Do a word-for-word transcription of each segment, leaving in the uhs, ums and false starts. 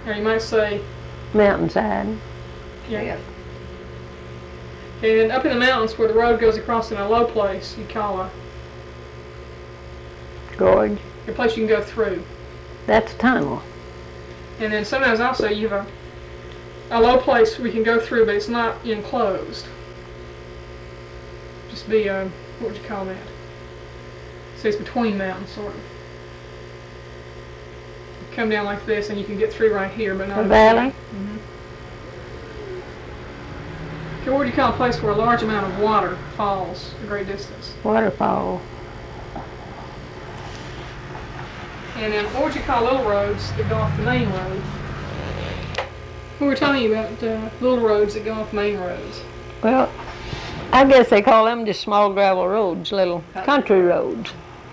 Or you might say... Mountainside. Yeah. yeah. And up in the mountains where the road goes across in a low place, you call a... Gorge. A place you can go through. That's a tunnel. And then sometimes also you have a, a low place we can go through, but it's not enclosed. Just be, uh, what would you call that? So it's between mountains, sort of. You come down like this, and you can get through right here, but not... A valley? Mm-hmm. Okay, what would you call a place where a large amount of water falls a great distance? Waterfall. And then what would you call little roads that go off the main road? We were telling you about uh, little roads that go off main roads. Well, I guess they call them just small gravel roads, little country roads.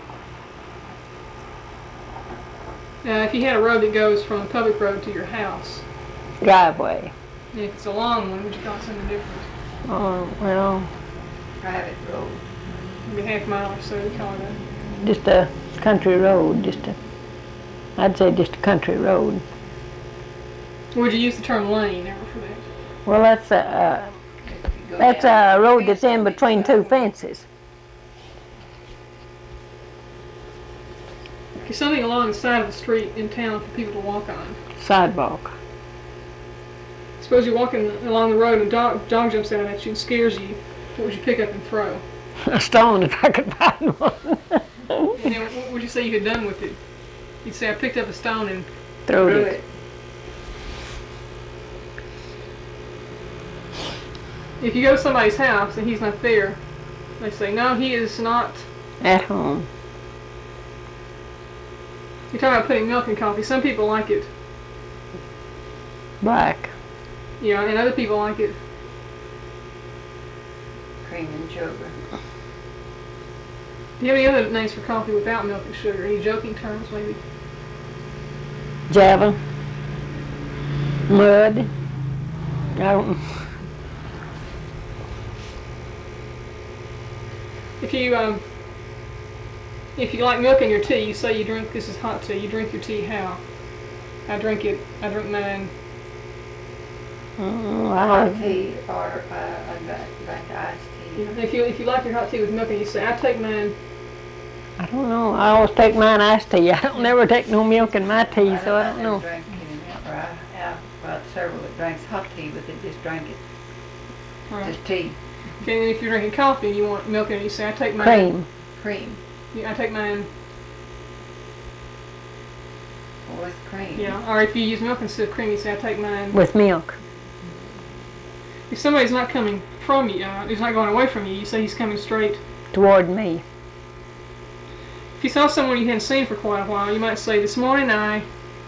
Now, if you had a road that goes from a public road to your house, driveway. And if it's a long one, would you call it something different? Oh, well, private road. Maybe half mile or so, you call it that. Just a country road, just a, I'd say just a country road. Would you use the term lane ever for that? Well, that's a, uh, that's a road that's in between two fences. Okay, something along the side of the street in town for people to walk on. Sidewalk. Suppose you're walking along the road and a dog, dog jumps out at you and scares you. What would you pick up and throw? A stone if I could find one. And then what would you say you had done with it? You'd say, I picked up a stone and threw threw it. it. If you go to somebody's house and he's not there, they say, no, he is not at home. You're talking about putting milk in coffee. Some people like it black. Yeah, and other people like it cream and sugar. Do you have any other names for coffee without milk and sugar? Any joking terms, maybe? Java. Mud. I don't. If you um, if you like milk in your tea, you say you drink. This is hot tea. You drink your tea how? I drink it. I drink mine. Oh, hot tea or uh, a black iced tea. Yeah, if you if you like your hot tea with milk, and you say I take mine. I don't know. I always take mine iced tea. I don't never take no milk in my tea, I so I don't know. Drink it, or I have well, several that drinks hot tea with it. Just drink it. Right. Just tea. Okay, and if you're drinking coffee and you want milk in it, you say I take mine. Cream. Cream. Yeah, I take mine. With cream. Yeah, or if you use milk instead of cream, you say I take mine with milk. If somebody's not coming from you, uh, he's not going away from you, you say he's coming straight toward me. If you saw someone you hadn't seen for quite a while, you might say, this morning I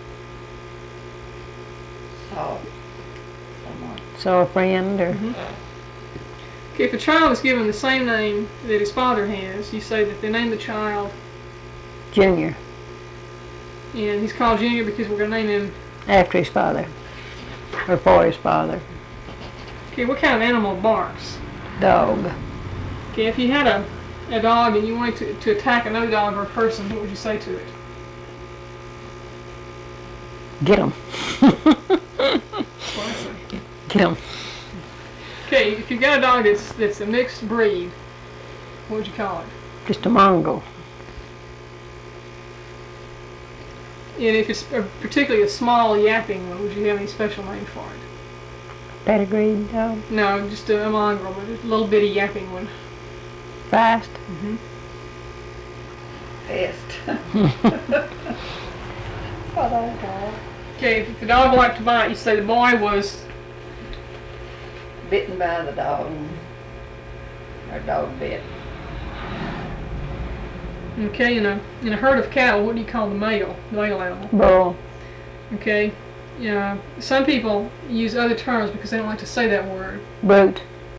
saw someone. Saw a friend, or... Mm-hmm. Okay, if a child is given the same name that his father has, you say that they name the child Junior. And he's called Junior because we're going to name him after his father, or for his father. Okay, what kind of animal barks? Dog. Okay, if you had a, a dog and you wanted to, to attack another dog or a person, what would you say to it? Get him. Get him. Okay, if you've got a dog that's, that's a mixed breed, what would you call it? Just a Mongol. And if it's a, particularly a small yapping one, would you have any special name for it? Pedigreed dog? No, just a, a mongrel, but a little bitty yapping one. Fast? Mm-hmm. Fast. Oh, that dog. Okay, if the dog liked to bite, you say the boy was bitten by the dog, or dog bit. Okay, in a in a herd of cattle, what do you call the male, the male animal? Bull. Okay, yeah. Some people use other terms because they don't like to say that word. Brute.